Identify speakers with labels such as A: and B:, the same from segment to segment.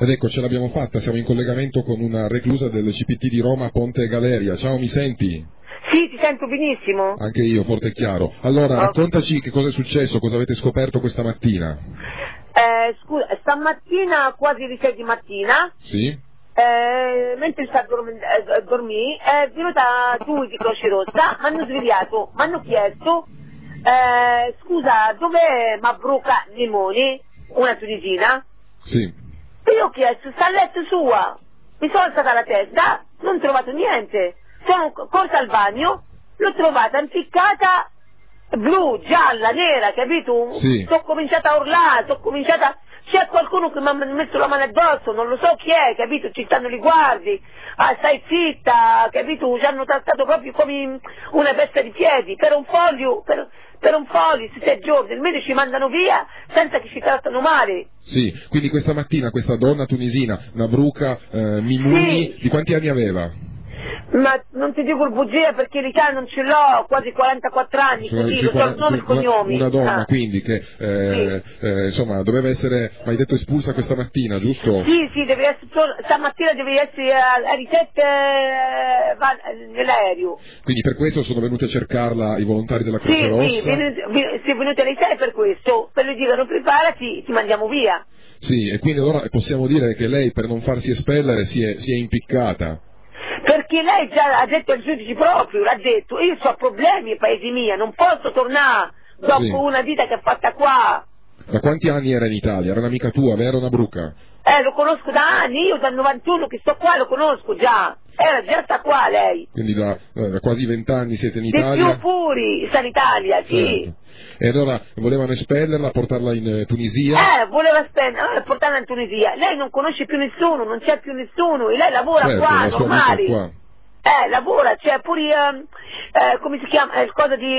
A: Ed ecco, ce l'abbiamo fatta, siamo in collegamento con una reclusa del CPT di Roma, Ponte Galeria. Ciao, mi senti?
B: Sì, ti sento benissimo.
A: Anche io, forte e chiaro. Allora, raccontaci che cosa è successo, cosa avete scoperto questa mattina.
B: Scusa, stamattina quasi alle 6 di mattina,
A: Sì?
B: mentre sta a dormire, è venuta giù di Croce Rossa, mi hanno svegliato, mi hanno chiesto, scusa, dov'è Mabruka Limoni, una tunisina?
A: Sì.
B: E io ho chiesto, sta a letto sua, mi sono alzata la testa, non ho trovato niente, sono corsa al bagno, l'ho trovata impiccata, blu, gialla, nera, capito?
A: Sì.
B: Sono cominciata a urlare, c'è qualcuno che mi ha messo la mano addosso, non lo so chi è, capito? Ci stanno i guardi, stai zitta, capito? Ci hanno trattato proprio come una pesta di piedi, per un foglio, per un foglio, 6 giorni, almeno ci mandano via senza che ci trattano male.
A: Sì, quindi questa mattina questa donna tunisina, Mabruka Mimouni,
B: Sì.
A: di quanti anni aveva?
B: Ma non ti dico il bugia perché l'Italia non ce l'ho, quasi 44 anni, così, lo so il nome e il cognome.
A: Una donna quindi che insomma doveva essere, mi hai detto, espulsa questa mattina, giusto?
B: Sì, deve essere, stamattina deve essere alle 7 nell'aereo.
A: Quindi per questo sono venuti a cercarla i volontari della Croce Rossa?
B: Sì, si è venuti alle 6 per questo, per le dire preparati, ti mandiamo via.
A: Sì, e quindi allora possiamo dire che lei per non farsi espellere si è impiccata.
B: Perché lei già ha detto al giudice proprio, l'ha detto, io ho problemi ai paesi miei, non posso tornare dopo una vita che ho fatta qua.
A: Da quanti anni era in Italia? Era un'amica tua, vero Mabruka?
B: Lo conosco da anni, io dal 91 che sto qua lo conosco già, era già sta qua lei.
A: Quindi da quasi 20 anni siete in Italia?
B: Di più puri, sta in Italia, sì.
A: Certo. E allora volevano espellerla, portarla in Tunisia?
B: Voleva portarla in Tunisia, lei non conosce più nessuno, non c'è più nessuno, e lei lavora qua, normale. Qua. Lavora, c'è pure, come si chiama, il cosa di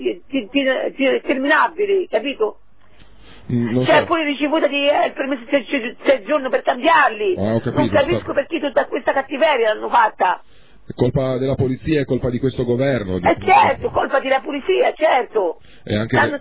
B: terminabili, capito? C'è pure ricevuta il permesso di soggiorno per cambiarli.
A: Ho capito,
B: non capisco perché tutta questa cattiveria l'hanno fatta.
A: È colpa della polizia, è colpa di questo governo.
B: Certo, colpa della polizia, certo.
A: E anche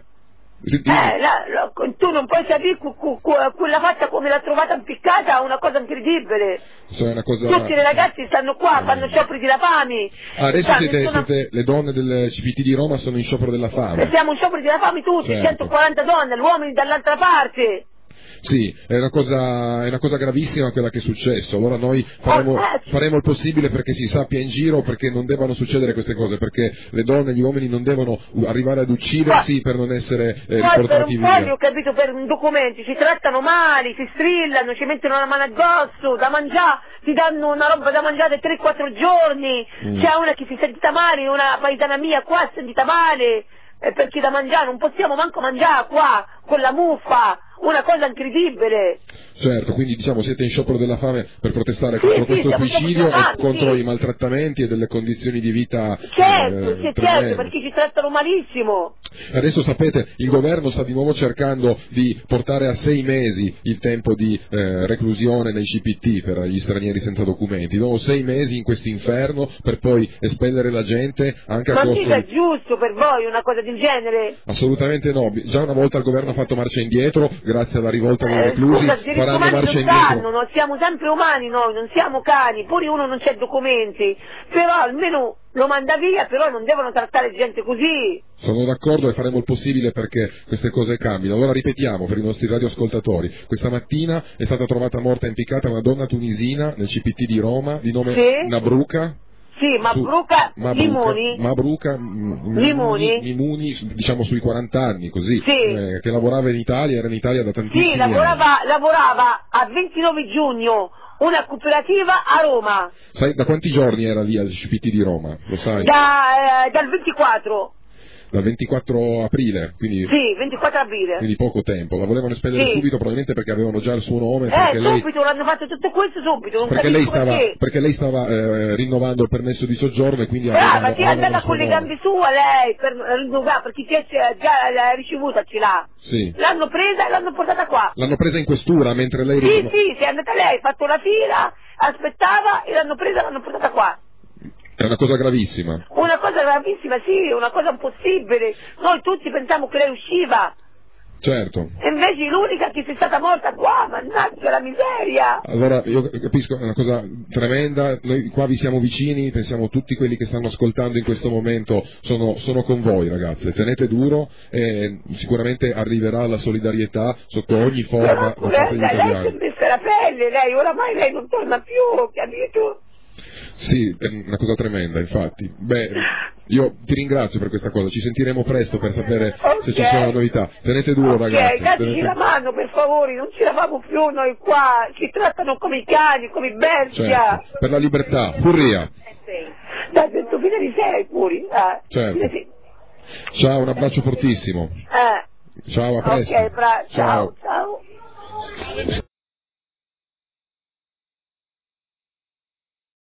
B: tu non puoi sapere quella fatta come l'ha trovata impiccata, è una cosa incredibile. Tutti i ragazzi stanno qua, fanno scioperi della fame.
A: Adesso siete le donne del CPT di Roma sono in sciopero della fame.
B: Siamo in sciopero della fame tutti, certo. 140 donne, uomini dall'altra parte.
A: Sì, è una cosa gravissima quella che è successo, allora noi faremo il possibile perché si sappia in giro, perché non debbano succedere queste cose, perché le donne e gli uomini non devono arrivare ad uccidersi per non essere riportati via.
B: Poi ho capito, per documenti, ci trattano male, si strillano, ci mettono la mano addosso, da mangiare, ti danno una roba da mangiare 3-4 giorni, c'è una che si è sentita male, una paesana mia qua si è sentita male, perché da mangiare non possiamo manco mangiare qua, con la muffa, una cosa incredibile.
A: Certo, quindi diciamo siete in sciopero della fame per protestare contro questo suicidio e contro i maltrattamenti e delle condizioni di vita.
B: Certo, perché ci trattano malissimo.
A: Adesso sapete, il governo sta di nuovo cercando di portare a 6 mesi il tempo di reclusione nei CPT per gli stranieri senza documenti. Dopo 6 mesi in questo inferno per poi espellere la gente anche a costo.
B: Ma mica è giusto per voi una cosa del genere?
A: Assolutamente no, già una volta il governo ha fatto marcia indietro grazie alla rivolta dei reclusi, faranno marcia indietro.
B: Non siamo sempre umani noi, non siamo cani, pure uno non c'è documenti, però almeno lo manda via, però non devono trattare gente così.
A: Sono d'accordo e faremo il possibile perché queste cose cambino. Allora ripetiamo per i nostri radioascoltatori, questa mattina è stata trovata morta impiccata una donna tunisina nel CPT di Roma di nome Mabruka.
B: Sì, Mabruka Limoni.
A: Mabruka Mimouni, diciamo sui 40 anni, così, che lavorava in Italia, era in Italia da tantissimi anni.
B: Sì, lavorava a 29 giugno, una cooperativa a Roma.
A: Sai da quanti giorni era lì al CPT di Roma? Lo sai?
B: Dal 24.
A: Dal 24 aprile, quindi...
B: Sì, 24 aprile.
A: Quindi poco tempo. La volevano espellere subito, probabilmente perché avevano già il suo nome. Perché
B: subito, l'hanno fatto tutto questo subito, non
A: perché lei stava rinnovando il permesso di soggiorno e quindi
B: ma ti è andata con le gambe sue lei, per rinnovare, perché già l'ha ricevuta, ce l'ha.
A: Sì.
B: L'hanno presa e l'hanno portata qua.
A: L'hanno presa in questura mentre lei...
B: Sì, è andata lei, ha fatto la fila, aspettava e l'hanno presa e l'hanno portata qua.
A: È una cosa gravissima.
B: Una cosa gravissima, sì, una cosa impossibile. Noi tutti pensiamo che lei usciva.
A: Certo.
B: E invece l'unica che è stata morta qua, mannaggia la miseria.
A: Allora, io capisco, è una cosa tremenda, noi qua vi siamo vicini, pensiamo tutti quelli che stanno ascoltando in questo momento sono con voi, ragazze, tenete duro e sicuramente arriverà la solidarietà sotto ogni forma da parte degli italiani.
B: Lei si è messa la pelle, oramai lei non torna più, capito?
A: Sì, è una cosa tremenda, infatti. Beh, io ti ringrazio per questa cosa, ci sentiremo presto per sapere se ci sono novità. Tenete duro, ragazzi.
B: Dateci la mano, per favore, non ci lavamo più noi qua, ci trattano come i cani, come i bestia.
A: Certo, per la libertà, Furria.
B: Dai, detto fine di sei pure.
A: Certo. Ciao, un abbraccio fortissimo. Ciao, a presto.
B: Ok, ciao.